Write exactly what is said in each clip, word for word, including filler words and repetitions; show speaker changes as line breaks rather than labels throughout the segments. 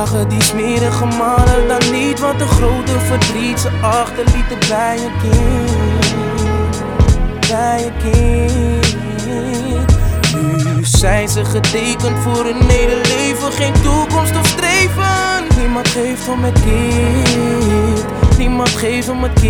Zagen die smerige mannen dan niet wat een grote verdriet ze achterlieten bij een kind, bij een kind. Nu zijn ze getekend voor een hele leven, geen toekomst of streven. Niemand geeft om het kind, niemand geeft om het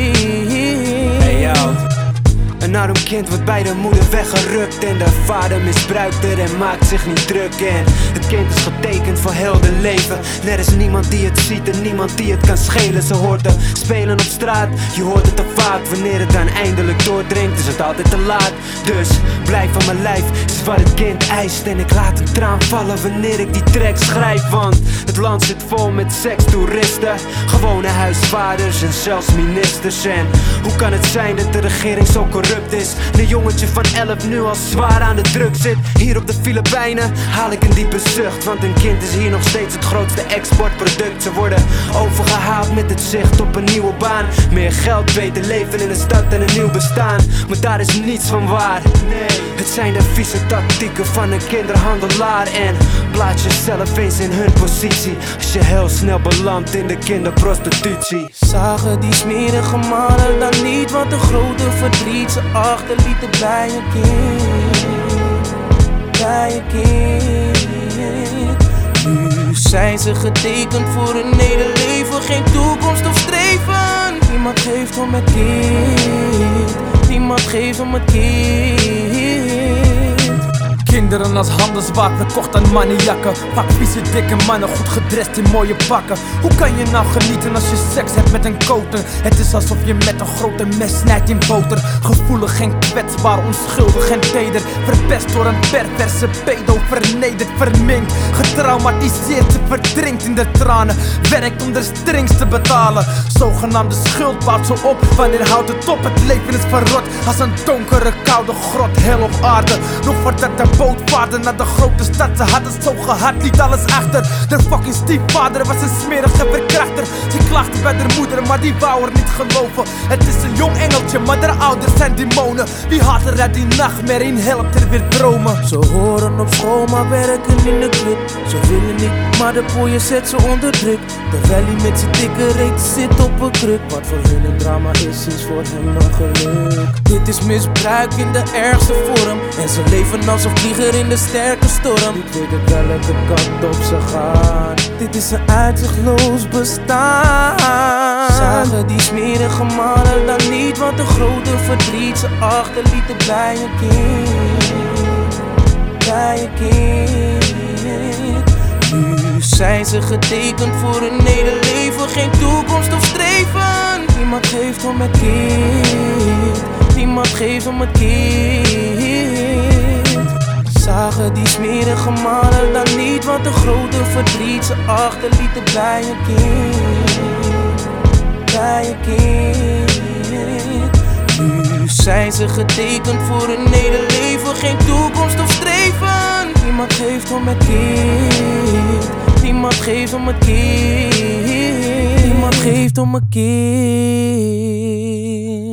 kind.
Hey yo. Een arm kind wordt bij de moeder weggerukt en de vader misbruikt er en maakt zich niet druk. En het kind is getekend voor heel de leven. Er is niemand die het ziet en niemand die het kan schelen. Ze hoort te spelen op straat, je hoort het te vaak. Wanneer het dan eindelijk doordringt is het altijd te laat. Dus blijf van mijn lijf is wat het kind eist. En ik laat een traan vallen wanneer ik die track schrijf. Want het land zit vol met sekstoeristen, gewone huisvaders en zelfs ministers. En hoe kan het zijn dat de regering zo corrupt is? Een jongetje van elf nu al zwaar aan de druk zit. Hier op de Filipijnen haal ik een diepe zucht, want een kind is hier nog steeds het grootste exportproduct. Ze worden overgehaald met het zicht op een nieuwe baan. Meer geld, beter leven in een stad en een nieuw bestaan. Maar daar is niets van waar. Nee, het zijn de vieze tactieken van een kinderhandelaar. En plaats jezelf eens in hun positie als je heel snel belandt in de kinderprostitutie.
Zagen die smerige mannen dan niet wat een grote verdriet ze achterlieten bij een kind, bij een kind. Nu zijn ze getekend voor een hele leven, geen toekomst of streven. Niemand geeft om het kind, niemand geeft om het kind.
Kinderen als handelswaar verkocht aan maniakken. Vaak vieze dikke mannen, goed gedrest in mooie pakken. Hoe kan je nou genieten als je seks hebt met een koter? Het is alsof je met een grote mes snijdt in boter. Gevoelig en kwetsbaar, onschuldig en teder. Verpest door een perverse pedo, vernederd, verminkt. Getraumatiseerd, ze verdrinkt in de tranen. Werkt om de strings te betalen. Zogenaamde schuld bouwt zo op, wanneer houdt het op? Het leven is verrot als een donkere koude grot, hel op aarde. Nog voordat de boot vaarde naar de grote stad, ze had het zo gehad, liet alles achter. De fucking stiefvader was een smerige verkrachter. Ze klaagde bij haar moeder, maar die wou er niet geloven. Het is een jong engeltje, maar haar ouders zijn demonen. Wie haalt er uit die nachtmerrie helpt er weer dromen.
Ze horen op school, maar werken in de club. Ze willen niet, maar de pooier zet ze onder druk. Terwijl hij met zijn dikke reet zit op een kruk. Wat voor hun een drama is, is voor hem een geluk. Dit is misbruik in de ergste vorm. En ze leven als een vlieger in de sterke storm. Ik weet het welke kant op ze gaan. Dit is een uitzichtloos bestaan. Zagen die smerige mannen dan niet wat een grote verdriet ze achterlieten bij een kind, bij een kind. Nu zijn ze getekend voor een hele leven, geen toekomst of streven. Niemand geeft om het kind, niemand geeft om het kind. Zagen die smerige mannen dan niet wat een grote verdriet ze achterlieten bij een kind, bij een kind. Nu zijn ze getekend voor een hele leven, geen toekomst of streven. Niemand geeft om het kind, niemand geeft om het kind, niemand geeft om het kind.